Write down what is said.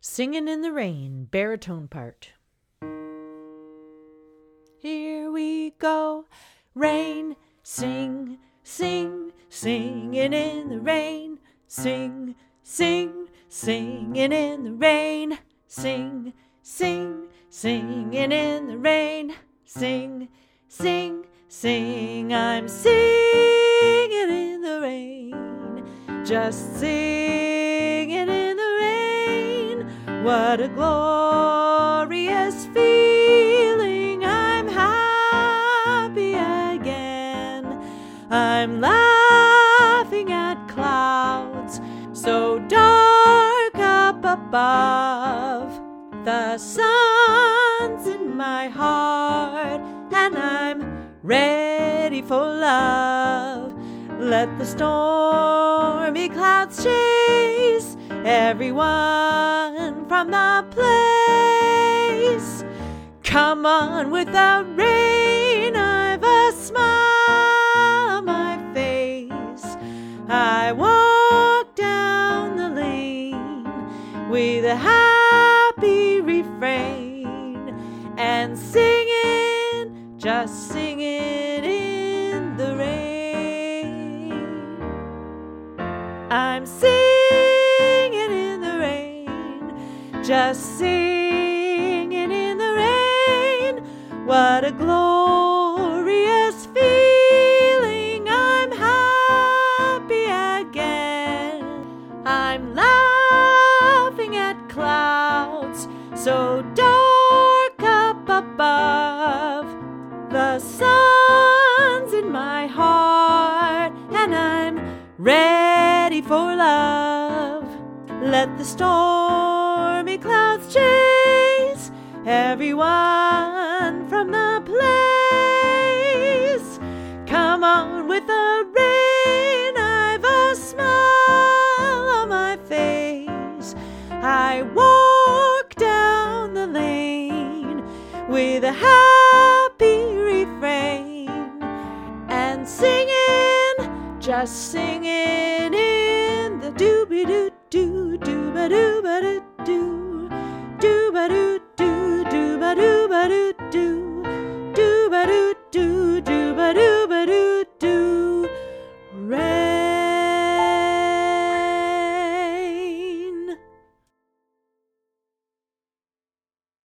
Singing in the Rain, baritone part. Here we go, rain, sing, sing, singing in the rain. Sing, sing, singing in the rain. Sing, sing, singing in the rain. Sing, sing, sing, I'm singing in the rain. Just singing in the rain. What a glorious feeling. I'm happy again. I'm laughing at clouds so dark up above. The sun's in my heart and I'm ready for love. Let the stormy clouds chase everyone from the place. Come on, without rain, I've a smile on my face. I walk down the lane with a happy refrain and singing, just singing in the rain. I'm singing in the rain, just singing in the rain. What a glorious feeling. I'm happy again. I'm laughing at clouds so dark up above. The sun's in my heart and I'm ready for love. Let the stormy clouds chase everyone from the place. Come on with the rain, I've a smile on my face. I walk down the lane with a happy refrain and singing, just singing in the dooby-doo-doo, dooba-dooba-doo-doo.